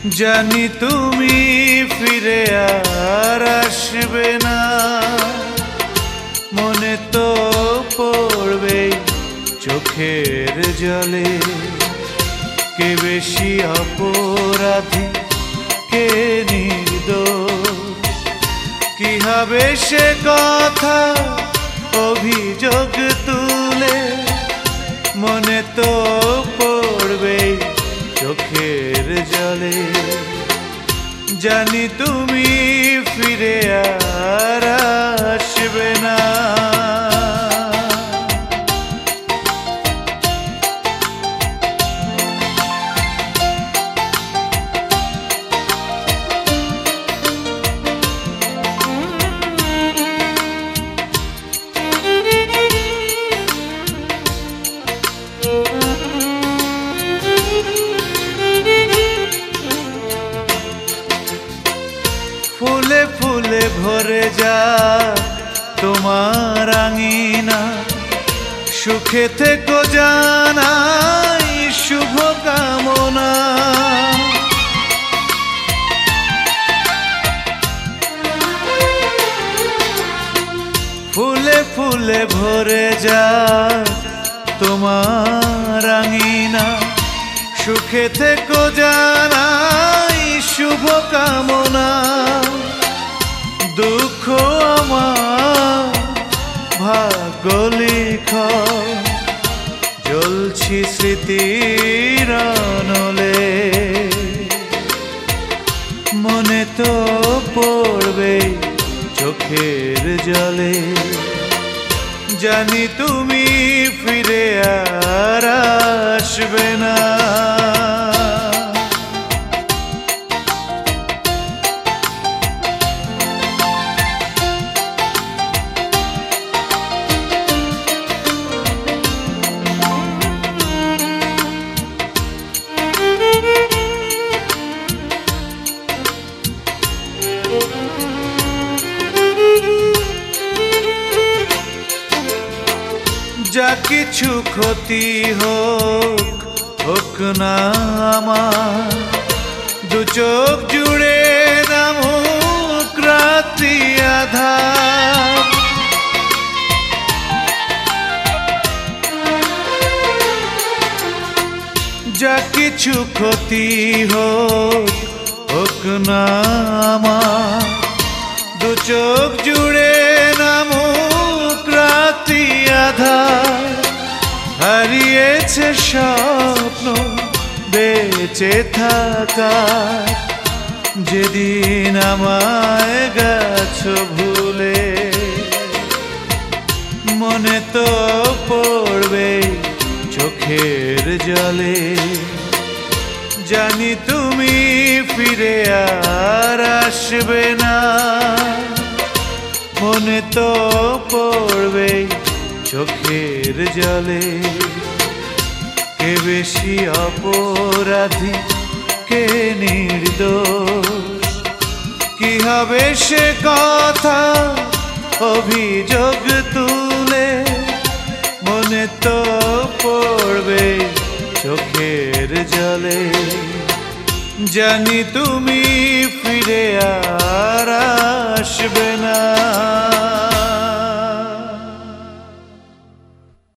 জানি তুমি ফিরে আর আসবে না, মনে তো পড়বে চোখের জলে। কে বেশি অপরাধী কে নির্দোষ, কি হবে সে কথা অভিযোগ তুলে, মনে তো পড়বে চোখের জলে। জানি তুমি ফিরে আর আসবে না। ফুলে ফুলে ভরে যা তোমার আঙিনা, সুখে থেকো জানাই শুভ কামনা। ফুলে ফুলে ভরে যা তোমার আঙিনা, সুখে থেকো জানাই শুভ কামনা। দুঃখ আমার ভাগ্য লিখা, জ্বলছি স্মৃতির আনলে, মনে তো পড়বে চোখের জলে। জানি তুমি ফিরে আর আসবে না। যা কিছু ক্ষতি হোক হোক না আমার, দু চোখ জুড়ে নামুক রাত্রি আঁধার। যা কিছু ক্ষতি হোক হোক না আমার, দু চোখ জুড়ে নামুক রাত্রি আঁধার। হারিয়েছে স্বপ্ন বেঁচে থাকার, যেদিন আমায় গেছো ভুলে, মনে তো পড়বে চোখের জলে। জানি তুমি ফিরে আর আসবে না, মনে তো পড়বে চোখের জলে। কে বেশি অপরাধী কে নির্দোষ, কি হবে সে কথা অভিযোগ তুলে, মনে তো পড়বে চোখের জলে। জানি তুমি ফিরে আর আসবে না।